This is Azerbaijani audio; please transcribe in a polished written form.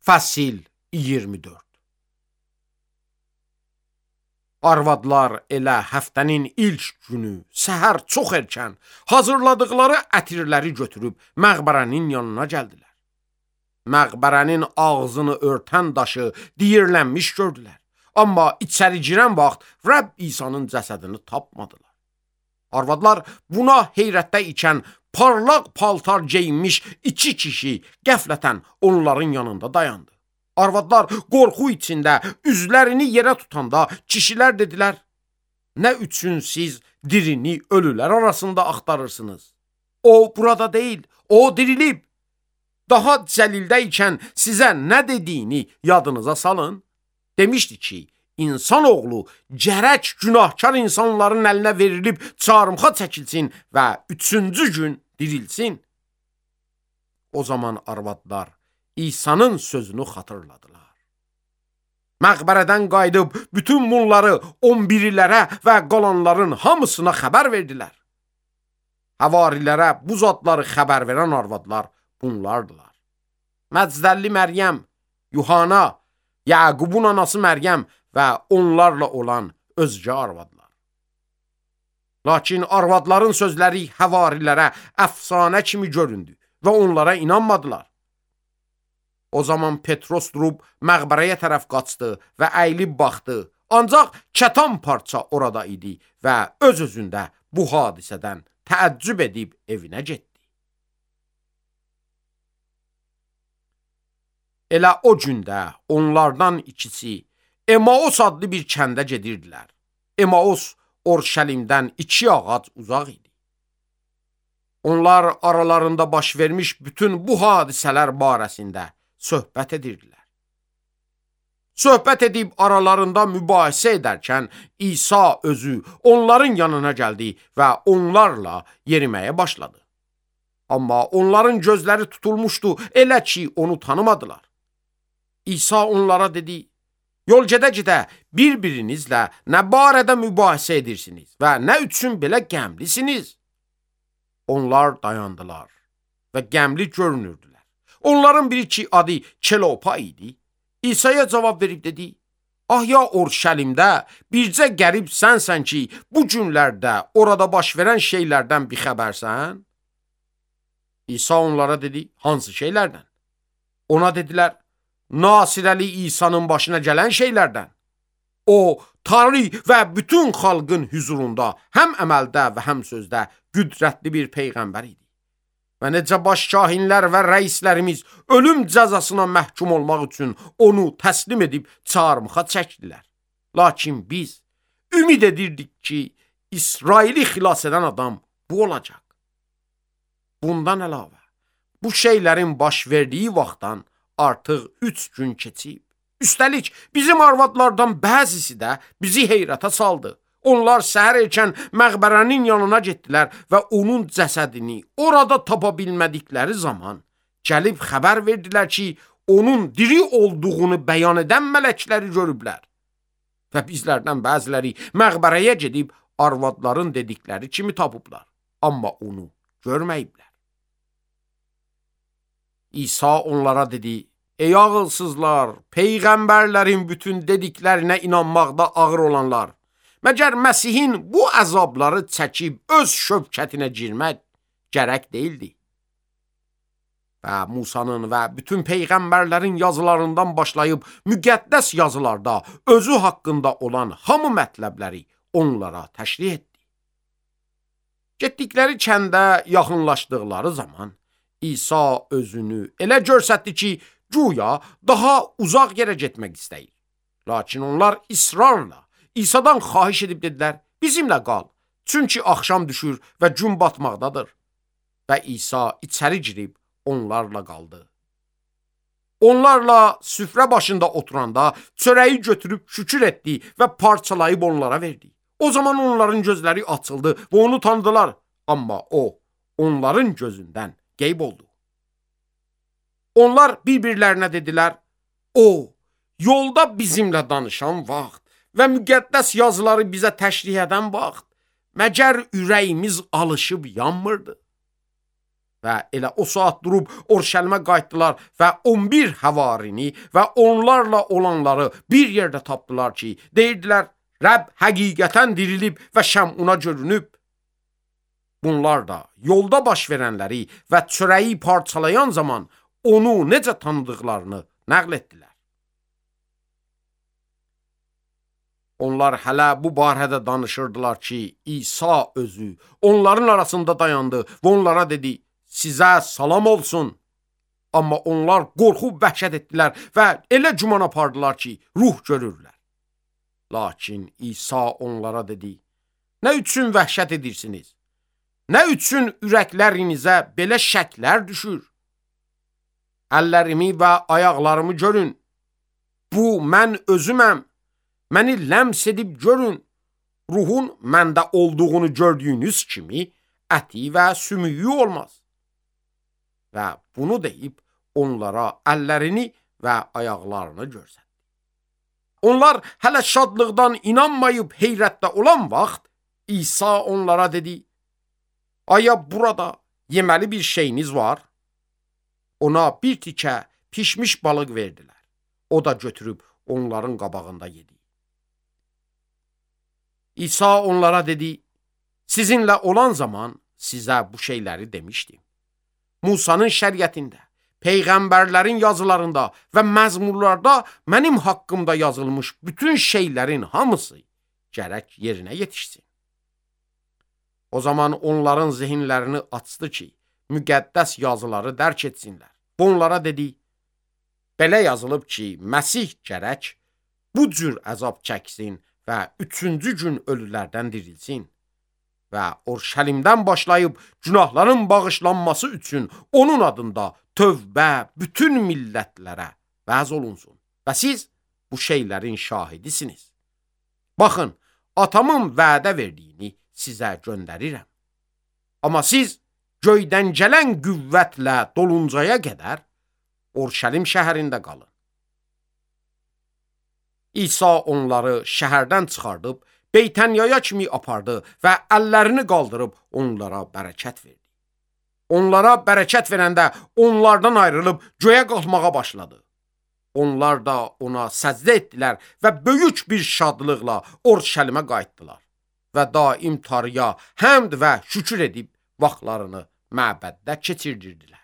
Fəsil 24. Arvadlar elə həftənin ilk günü səhər çox erkən hazırladıqları ətirləri götürüb məqbərənin yanına gəldilər. Məqbərənin ağzını örtən daşı diyirlənmiş gördülər. Amma içəri girən vaxt Rəbb İsa'nın cəsədini tapmadılar. Arvadlar buna heyrətdə ikən parlaq paltar geyinmiş iki kişi qəflətən onların yanında dayandı. Arvadlar qorxu içində üzlərini yerə tutanda kişilər dedilər: "Nə üçün siz dirini ölülər arasında axtarırsınız? O burada deyil, o dirilib. Daha cəlildə ikən sizə nə dediyini yadınıza salın. Demişdi ki, İnsanoğlu gərək günahkar insanların əlinə verilib çarmıxa çəkilsin və 3-cü gün dirilsin." O zaman arvadlar İsa'nın sözünü xatırladılar. Məqbərədən qayıdıb bütün bunları 11'lərə və qalanların hamısına xəbər verdilər. Həvarilərə bu zadları xəbər verən arvadlar bunlardılar: Məcdəlli Məryəm, Yuhana, Yaqubun anası Məryəm və onlarla olan özgə arvadlar. Lakin arvadların sözləri həvarilərə əfsanə kimi göründü və onlara inanmadılar. O zaman Petros durub məqbərəyə tərəf qaçdı və əyilib baxdı. Ancaq kətan parça orada idi və öz-özündə bu hadisədən təəccüb edib evinə getdi. Elə o gündə onlardan ikisi Emaus adlı bir kəndə gedirdilər. Emaus Orşəlimdən 2 ağac uzaq idi. Onlar aralarında baş vermiş bütün bu hadisələr barəsində söhbət edirdilər. Söhbət edib aralarında mübahisə edərkən İsa özü onların yanına gəldi və onlarla yeriməyə başladı. Amma onların gözləri tutulmuşdu, elə ki onu tanımadılar. İsa onlara dedi: "Yol gedə-gedə bir-birinizlə nə barədə mübahisə edirsiniz və nə üçün belə qəmlisiniz?" Onlar dayandılar və qəmli görünürdülər. Onların biri ki adı Kelopa idi, İsa'ya cavab verib dedi: "Ah ya Orşəlimdə bircə qərib sənsən ki, bu günlərdə orada baş verən şeylərdən bixəbərsən?" İsa onlara dedi: "Hansı şeylərdən?" Ona dedilər: "Nasirəli İsa'nın başına gələn şeylərdən. O, Tanrı və bütün xalqın hüzurunda həm əməldə və həm sözdə qüdrətli bir peyğəmbər idi. Və necə başkahinlər və rəislərimiz ölüm cəzasına məhkum olmaq üçün onu təslim edib çarmıxa çəkdilər. Lakin biz ümid edirdik ki, İsraili xilas edən adam bu olacaq." Bundan əlavə, bu şeylərin baş verdiyi vaxtdan artıq 3 gün keçib. Üstəlik, bizim arvadlardan bəzisi də bizi heyrətə saldı. Onlar səhər erkən məqbərənin yanına getdilər və onun cəsədini orada tapa bilmədikləri zaman gəlib xəbər verdilər ki, onun diri olduğunu bəyan edən mələkləri görüblər. Və bizlərdən bəziləri məqbərəyə gedib arvadların dedikləri kimi tapıblar, amma onu görməyiblər. İsa onlara dedi: "Ey ağılsızlar, peyğəmbərlərin bütün dediklərinə inanmaqda ağır olanlar, məgər Məsihin bu əzabları çəkib öz şövkətinə girmək gərək deyildi. Və Musanın və bütün peyğəmbərlərin yazılarından başlayıb müqəddəs yazılarda özü haqqında olan hamı mətləbləri onlara təşrih etdi." Getdikləri kəndə yaxınlaşdıqları zaman İsa özünü elə görsətdi ki, güya daha uzaq yerə getmək istəyir. Lakin onlar israrla İsa'dan xahiş edib dedilər: "Bizimlə qal, çünki axşam düşür və gün batmaqdadır." Və İsa içəri girib onlarla qaldı. Onlarla süfrə başında oturanda çörəyi götürüb şükür etdi və parçalayıb onlara verdi. O zaman onların gözləri açıldı və onu tanıdılar, amma o onların gözündən qeyb oldu. Onlar bir-birlərinə dedilər: "O, yolda bizimlə danışan vaxt və müqəddəs yazıları bizə təşrih edən vaxt, məgər ürəyimiz alışıb yanmırdı?" Və elə o saat durub Orşəlimə qayıtdılar və 11 həvarini və onlarla olanları bir yerdə tapdılar ki, deyirdilər, Rəbb həqiqətən dirilib və Şəmuna görünüb. Bunlar da yolda baş verənləri və çörəyi parçalayan zaman onu necə tanıdıqlarını nəql etdilər. Onlar hələ bu barədə danışırdılar ki, İsa özü onların arasında dayandı və onlara dedi, sizə salam olsun. Amma onlar qorxub vəhşət etdilər və elə güman apardılar ki, ruh görürlər. Lakin İsa onlara dedi, nə üçün vəhşət edirsiniz? Nə üçün ürəklərinizə belə şəklər düşür? Əllərimi və ayaqlarımı görün. Bu, mən özüməm. Məni ləms edib görün. Ruhun məndə olduğunu gördüyünüz kimi, əti və sümüyü olmaz. Və bunu deyib, onlara əllərini və ayaqlarını göstərdi. Onlar hələ şadlıqdan inanmayıb heyrətdə olan vaxt, İsa onlara dedi, aya burada yeməli bir şeyiniz var? Ona bir tikə pişmiş balıq verdilər. O da götürüb onların qabağında yedi. İsa onlara dedi, sizinlə olan zaman sizə bu şeyləri demişdim. Musanın şəriətində, peyğəmbərlərin yazılarında və məzmurlarda mənim haqqımda yazılmış bütün şeylərin hamısı gərək yerinə yetişsin. O zaman onların zihinlərini açdı ki, müqəddəs yazıları dərk etsinlər. Onlara dedi, belə yazılıb ki, Məsih gərək bu cür əzab çəksin və 3-cü gün ölülərdən dirilsin və Orşəlimdən başlayıb günahların bağışlanması üçün onun adında tövbə bütün millətlərə vəz olunsun və siz bu şeylərin şahidisiniz. Baxın, atamın vədə verdiyini sizə göndərirəm. Amma siz göydən gələn qüvvətlə doluncaya qədər Orşəlim şəhərində qalın. İsa onları şəhərdən çıxardıb, Beytənyaya kimi apardı və əllərini qaldırıb onlara bərəkət verdi. Onlara bərəkət verəndə onlardan ayrılıb göyə qalxmağa başladı. Onlar da ona səcdə etdilər və böyük bir şadlıqla Orşəlimə qayıtdılar və daim Tanrıya həmd və şükür edib vaxtlarını məbəddə keçirdirdilər.